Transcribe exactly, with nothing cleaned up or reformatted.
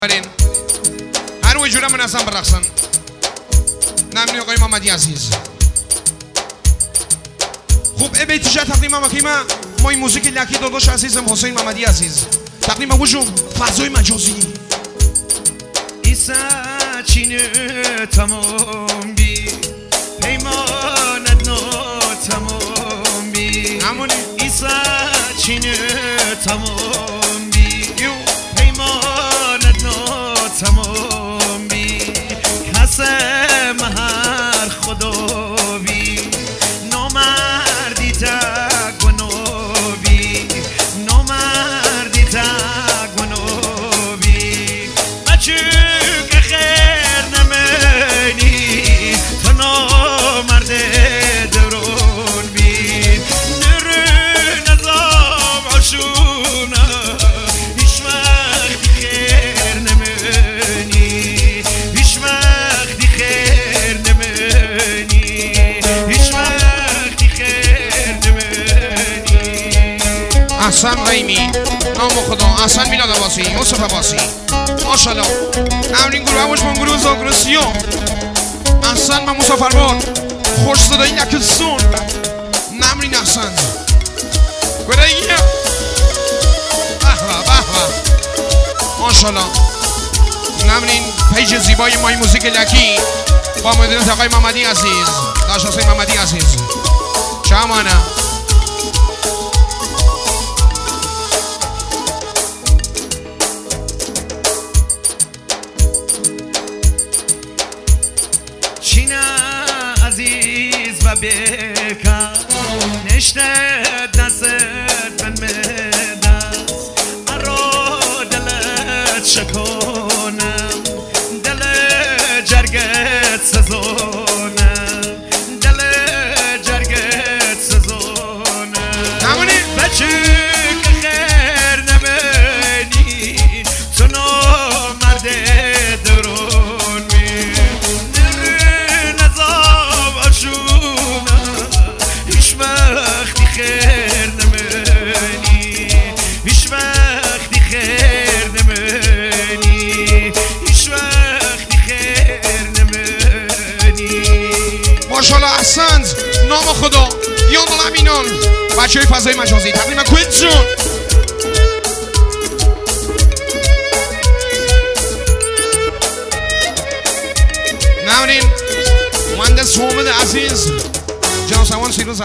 برین هر وی جوره من اصلا برقصن نمینی آقای محمدی عزیز خوب ای بیتیشه تقدیم هم اکیمه ما این موزیک لکی داداش عزیزم حسین محمدی عزیز تقدیم هم وجود فضای مجازی ایسا چینه تمام بی پیمانت نو تمام بی همونی ایسا چینه تمام بی پیمانت نو تمام بی قسم هر خدا بی نامردی تک و نوبی نامردی تک و نوبی بچه که خیر نمینی تو نامرد درون بی نرون ازام عشونه هیچ وقتی خیر نمینی هیچ وقتی خیر نمینی هیچ وقتی خیر نمینی احسن غیمی نام خدا احسن میلاد عباسی یوسف عباسی ماشالله نمرین گروه هموش من گروه زاگرسیو احسن من مسافر باد خوش صدایی نکسون نمرین احسن گره ایه بحبه بحبه ماشالله نمرین پیج زیبای مای موزیک لکی با مدیریت آقای محمدی عزیز داشت حسین محمدی عزیز چمانه چینه عزیز و بیکار نشته دست من میدست ارا دلت شکونم دل جرگت سزونم دل جرگت سزونم نمونی بچه که خیر نمینی تو نامرد درون می نرون ازام عشونه هیچ وقتی خیر نمینی هیچ وقتی خیر نمینی هیچ وقتی خیر نمینی ماشالله احسنت نام خدا یا نام امینان بچه های فضای مجازی تقدیم کویت جون نمونین مهندس حامد عزیز جان سوان سیروز